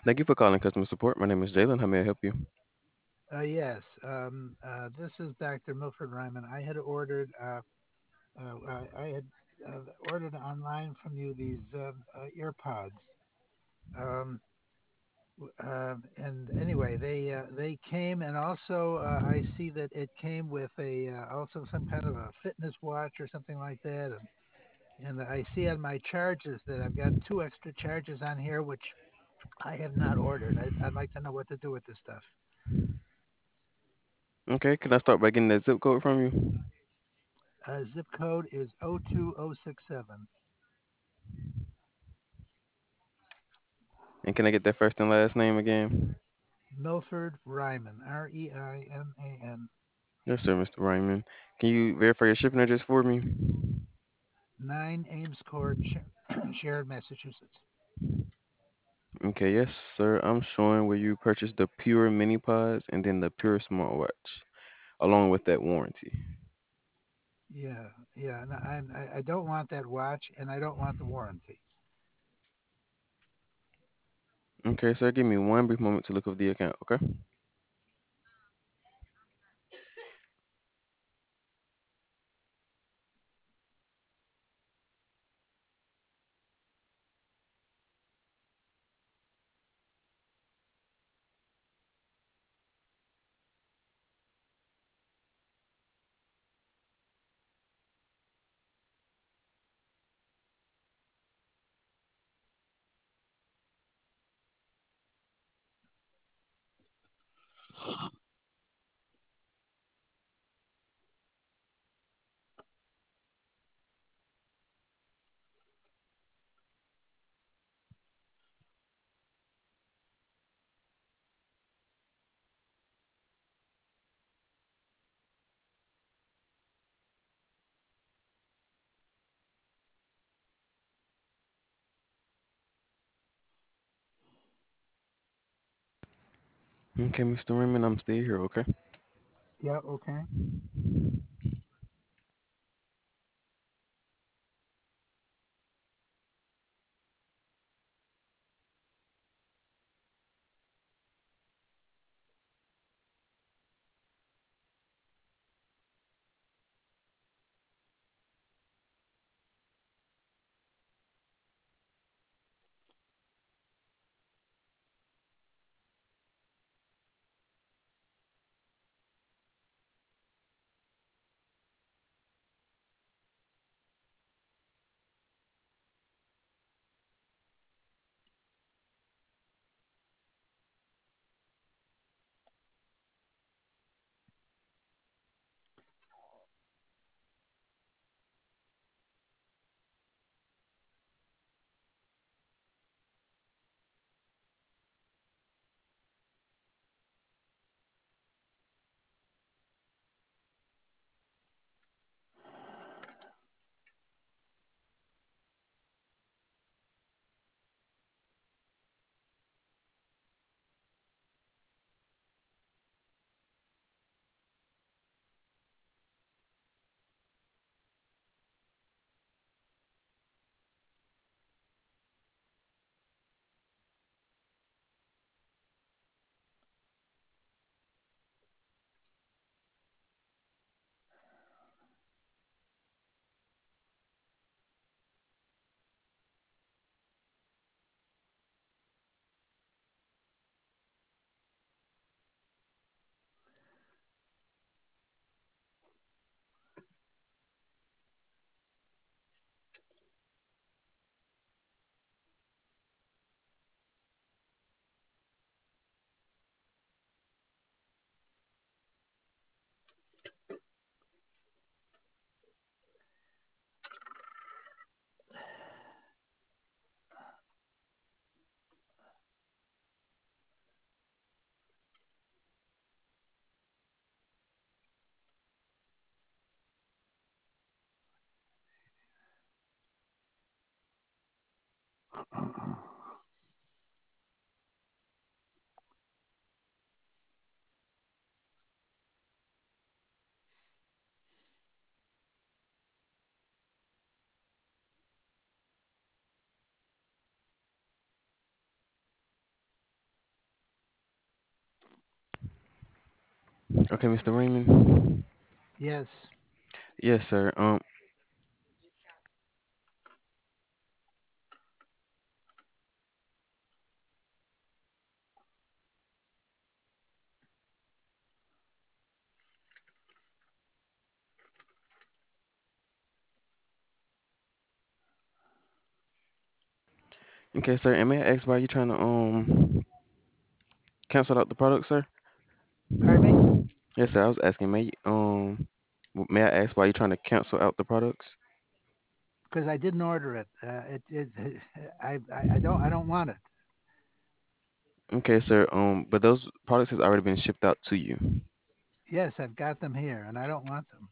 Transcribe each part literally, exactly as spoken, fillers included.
Thank you for calling customer support. My name is Jalen. How may I help you? Uh, yes, um, uh, this is doctor Milford Ryman. I had ordered, uh, uh, I, I had uh, ordered online from you these uh, uh, ear pods. Um, uh, and anyway, they uh, they came, and also uh, I see that it came with a uh, also some kind of a fitness watch or something like that. And, and I see on my charges that I've got two extra charges on here, which I have not ordered. I, I'd like to know what to do with this stuff. Okay, can I start by getting that zip code from you? Uh, zip code is O two O six seven. And can I get that first and last name again? Milford Ryman, R E I M A N, Yes, sir, mister Ryman. Can you verify your shipping address for me? nine Ames Court, Sharon, Massachusetts. Okay, yes, sir. I'm showing where you purchased the Pure Mini Pods and then the Pure Smartwatch, along with that warranty. Yeah, yeah. And I, I don't want that watch, and I don't want the warranty. Okay, sir, give me one brief moment to look up the account, okay? Okay, mister Ryman, I'm still here, okay? Yeah, okay. Okay, mister Raymond. Yes. Yes, sir. Um, okay, sir. And may I ask why you trying to um cancel out the product, sir? Pardon me? Yes, sir. I was asking, may um, w- may I ask why you trying to cancel out the products? Because I didn't order it. Uh, it, it, I, I, I don't, I don't want it. Okay, sir. Um, but those products has already been shipped out to you. Yes, I've got them here, and I don't want them.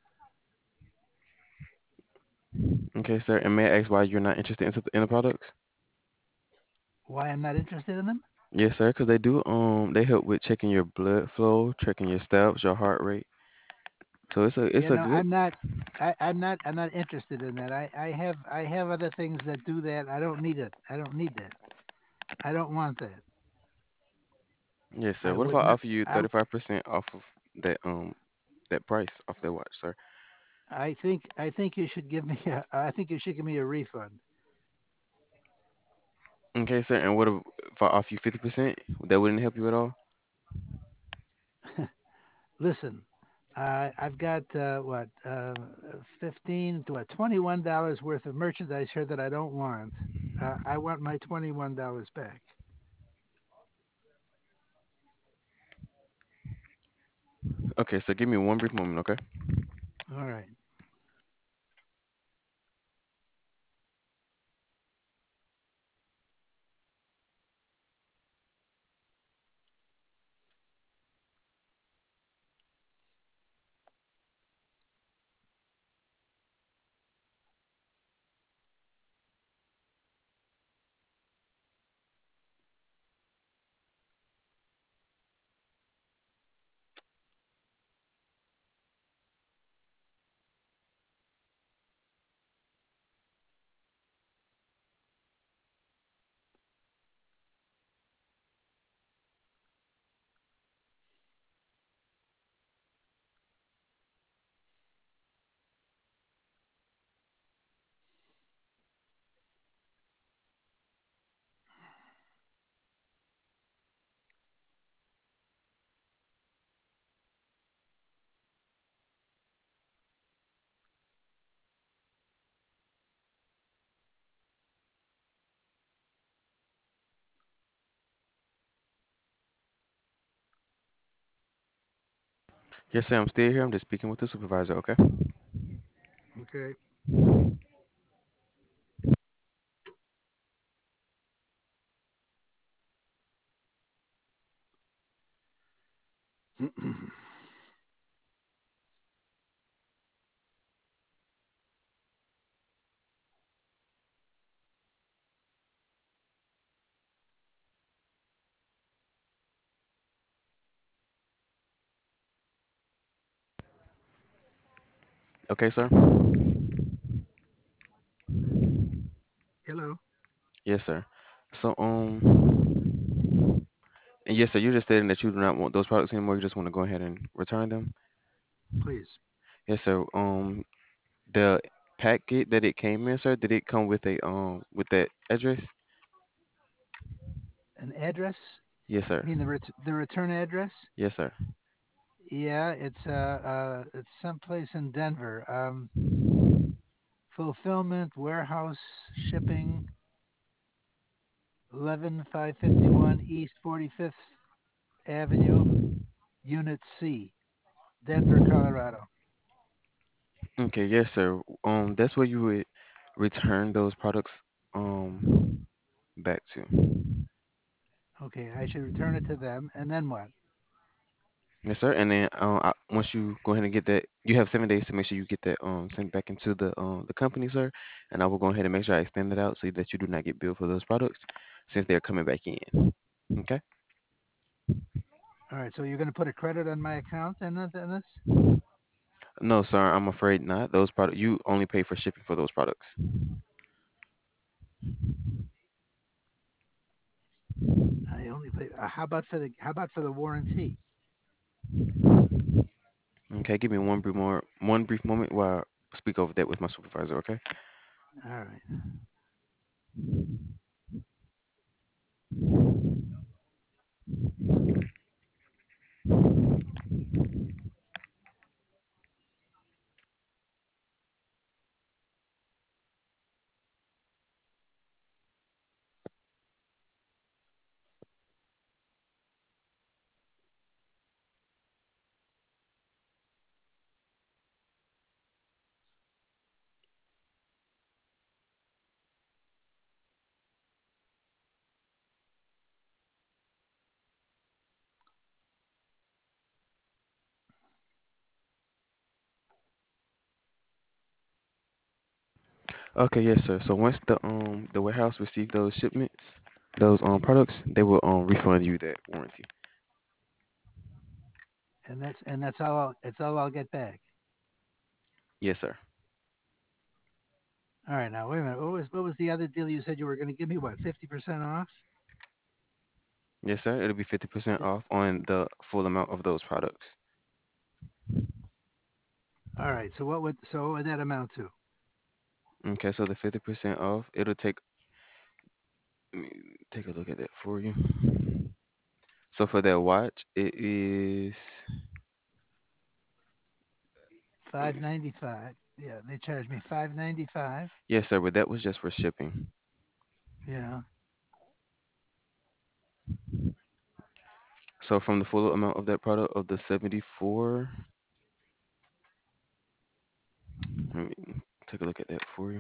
Okay, sir. And may I ask why you're not interested in, in the products? Why I'm not interested in them? Yes, sir. Because they do um they help with checking your blood flow, checking your steps, your heart rate. So it's a it's You a know, good. I'm not. I, I'm not. I'm not interested in that. I, I have. I have other things that do that. I don't need it. I don't need that. I don't want that. Yes, sir. I What if I would not. offer you I. thirty-five percent off of that um that price off that watch, sir? I think. I think you should give me. A, I think you should give me a refund. Okay, sir. And what if if I offer you fifty percent? That wouldn't help you at all? Listen, uh, I've got uh, what uh, fifteen to what twenty-one dollars worth of merchandise here that I don't want. Uh, I want my twenty-one dollars back. Okay, so give me one brief moment, okay? All right. Yes, sir. I'm still here. I'm just speaking with the supervisor, okay? Okay. Okay, sir. Hello. Yes, sir. So um, and yes, sir. You're just stating that you do not want those products anymore. You just want to go ahead and return them. Please. Yes, sir. Um, the packet that it came in, sir, did it come with a um with that address? An address? Yes, sir. You mean the ret- the return address? Yes, sir. Yeah, it's uh, uh it's someplace in Denver. Um, fulfillment, warehouse, shipping, eleven five fifty-one East forty-fifth Avenue, Unit C, Denver, Colorado. Okay, yes, sir. Um, that's where you would return those products um back to. Okay, I should return it to them, and then what? Yes, sir. And then uh, I, once you go ahead and get that, you have seven days to make sure you get that um sent back into the um the company, sir. And I will go ahead and make sure I extend it out so that you do not get billed for those products since they're coming back in. Okay. All right, so you're going to put a credit on my account and this? No, sir. I'm afraid not. Those product you only pay for shipping for those products. I only pay. Uh, how about for the how about for the warranty? Okay, give me one brief more one brief moment while I speak over that with my supervisor. Okay. All right. Okay, yes, sir. So once the um the warehouse receive those shipments, those um products, they will um refund you that warranty. And that's and that's all. I'll, that's all I'll get back. Yes, sir. All right. Now wait a minute. What was what was the other deal you said you were going to give me? What, fifty percent off? Yes, sir. It'll be fifty percent off on the full amount of those products. All right. So what would so what would that amount to? Okay, so the fifty percent off, it'll take let me take a look at that for you. So for that watch, it is Five ninety five. Yeah, they charged me five ninety five. yes, sir, but that was just for shipping. Yeah. So from the full amount of that product of the seventy-four, let me take a look at that for you.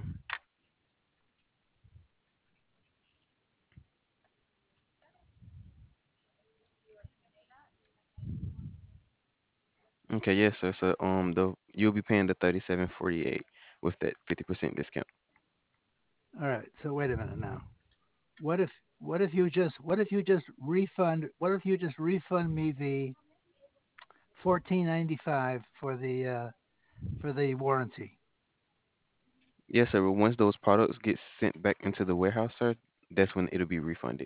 Okay, yes, sir. So um the you'll be paying the thirty-seven forty-eight with that fifty percent discount. All right. So wait a minute now. What if what if you just what if you just refund what if you just refund me the fourteen ninety five for the uh, for the warranty? Yes, sir. But once those products get sent back into the warehouse, sir, that's when it'll be refunded.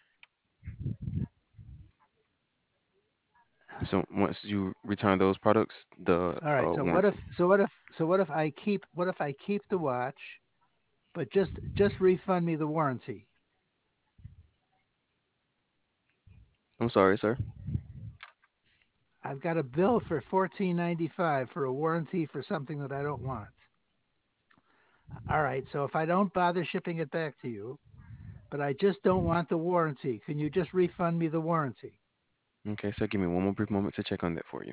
So once you return those products, the All right. uh, So what if warranty. so what if so what if I keep what if I keep the watch, but just just refund me the warranty? I'm sorry, sir. I've got a bill for fourteen ninety five for a warranty for something that I don't want. All right. So if I don't bother shipping it back to you, but I just don't want the warranty, can you just refund me the warranty? Okay, sir. Give me one more brief moment to check on that for you.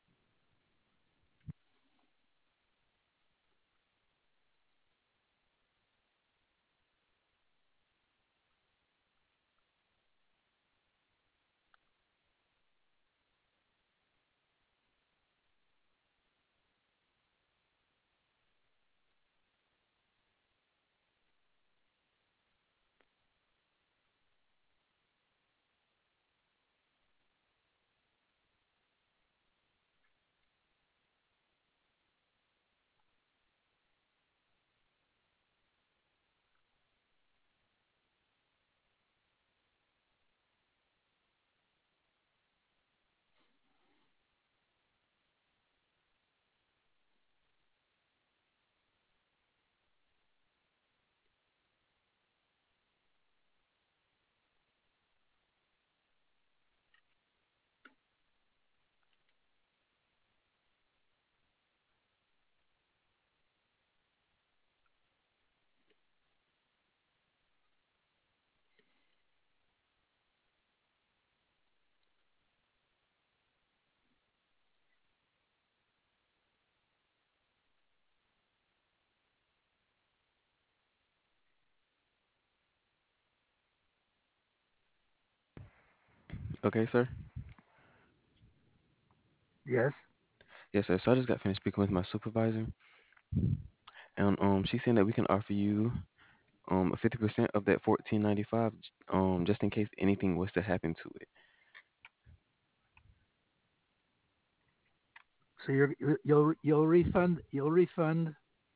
Okay, sir. Yes. Yes, sir. So I just got finished speaking with my supervisor, and um, she's saying that we can offer you um fifty percent of that fourteen ninety-five, um, just in case anything was to happen to it. So you're you'll you'll refund you'll refund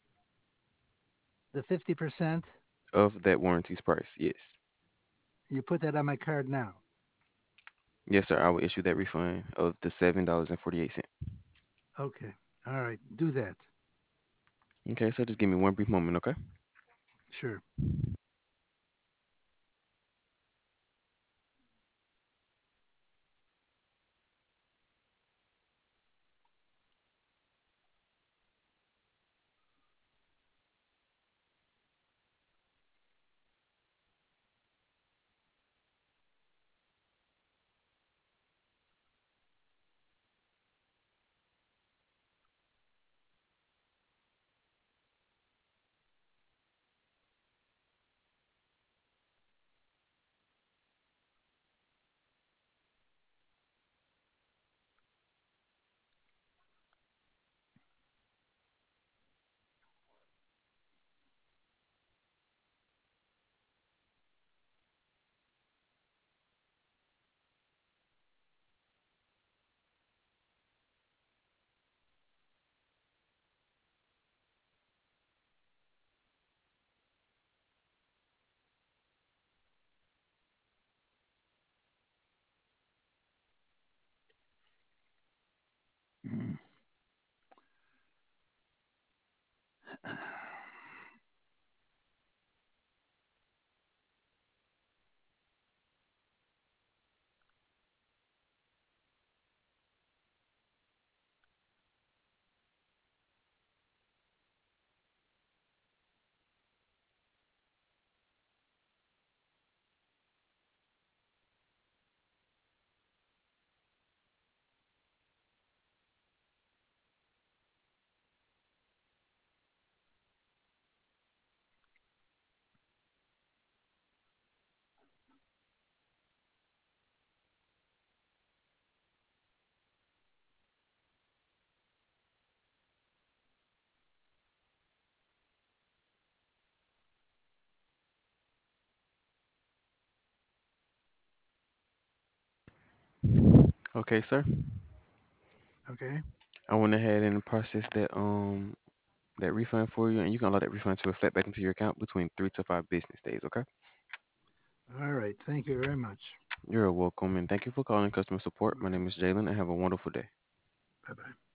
the fifty percent. Of that warranty's price. Yes. You put that on my card now. Yes, sir. I will issue that refund of the seven dollars and forty-eight cents. Okay. All right. Do that. Okay, so just give me one brief moment, okay? Sure. Mm. Okay, sir. Okay. I went ahead and processed that um that refund for you, and you can allow that refund to reflect back into your account between three to five business days. Okay. All right. Thank you very much. You're welcome, and thank you for calling customer support. My name is Jalen, and have a wonderful day. Bye bye.